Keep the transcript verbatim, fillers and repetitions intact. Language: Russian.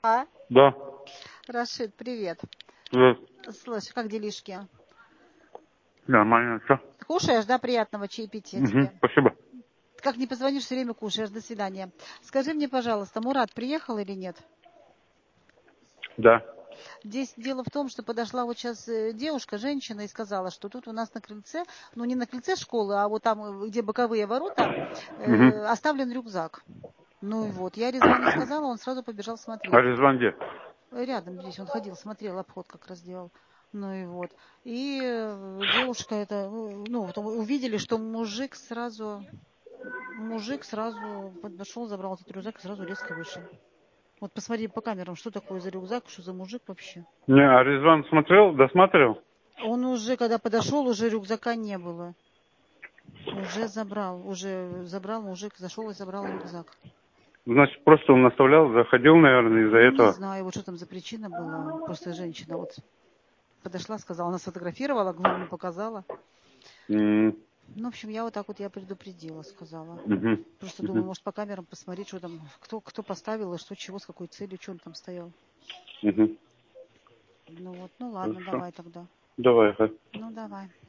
А? Да. Рашид, привет. Привет. Слушай, как делишки? Нормально, все. Кушаешь, да, приятного чаепития Угу, тебе? спасибо. Ты как не позвонишь, все время кушаешь. До свидания. Скажи мне, пожалуйста, Мурат приехал или нет? Да. Здесь дело в том, что подошла вот сейчас девушка, женщина, и сказала, что тут у нас на крыльце, ну не на крыльце школы, а вот там, где боковые ворота, Угу. э, оставлен рюкзак. Ну и вот, я Резвану сказала, он сразу побежал смотреть. А Резван где? Рядом здесь он ходил, смотрел, обход как раз делал. Ну и вот. И девушка это, ну, потом увидели, что мужик сразу, мужик сразу подошел, забрал этот рюкзак и сразу резко вышел. Вот посмотри по камерам, что такое за рюкзак, что за мужик вообще. Не, а Резван смотрел, досматривал? Он уже, когда подошел, уже рюкзака не было. Уже забрал, уже забрал, мужик зашел и забрал рюкзак. Значит, просто он наставлял, заходил, наверное, из-за Ну, не этого. знаю, вот что там за причина была. Просто женщина вот подошла, сказала, она сфотографировала, главное показала. М. Ну, в общем, я вот так вот я предупредила, сказала. Угу. Просто думаю, Угу. может, по камерам посмотреть, что там, кто, кто поставил, и что, чего, с какой целью, что он там стоял. Угу. Ну вот, ну ладно, Хорошо. давай тогда. Давай, ага. Ну, давай.